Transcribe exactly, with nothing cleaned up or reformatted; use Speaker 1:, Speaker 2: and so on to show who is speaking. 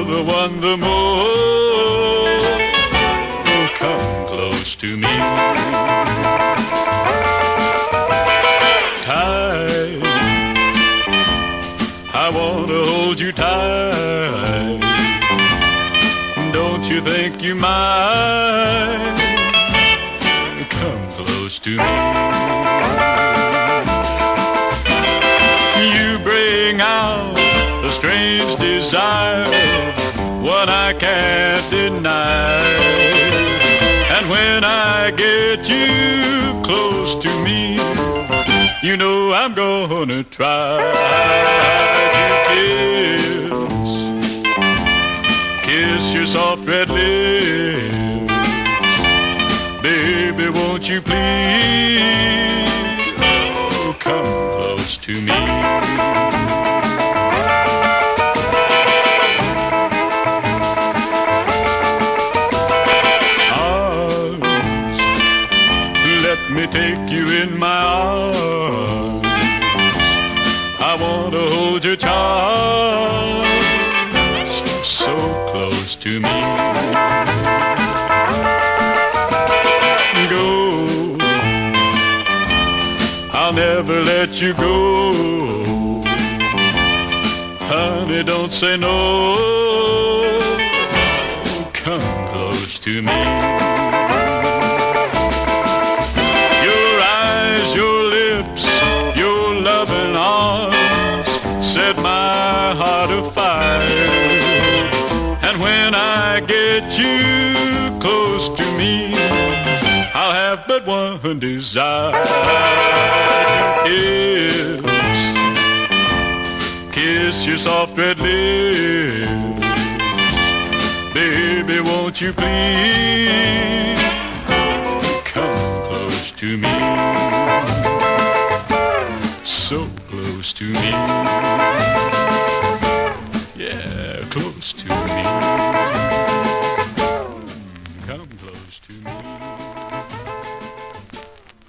Speaker 1: the one the more. Oh, come close to me. Tight, I want to hold you tight. Don't you think you might come close to me? You bring out a strange desire, one I can't deny. And when I get you close to me, you know I'm gonna try to kiss, kiss your soft red lips. Baby, won't you please, oh, come close to me. Let me take you in my arms. I want to hold your charms so close to me. Go, I'll never let you go. Honey, don't say no. Come close to me. Your lips, your loving arms set my heart afire. And when I get you close to me, I'll have but one desire. Kiss, kiss your soft red lips. Baby, won't you please come close to me, so close to me.